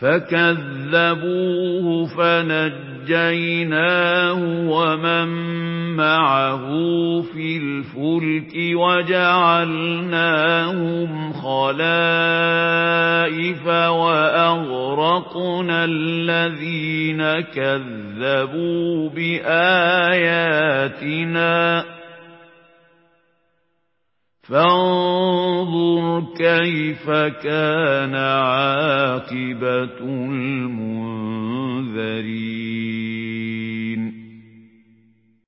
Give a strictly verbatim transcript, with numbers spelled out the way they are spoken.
فكذبوه فنجيناه ومن معه في الفلك وجعلناهم خلائف وأغرقنا الذين كذبوا بآياتنا فانظر كيف كان عاقبة المنذرين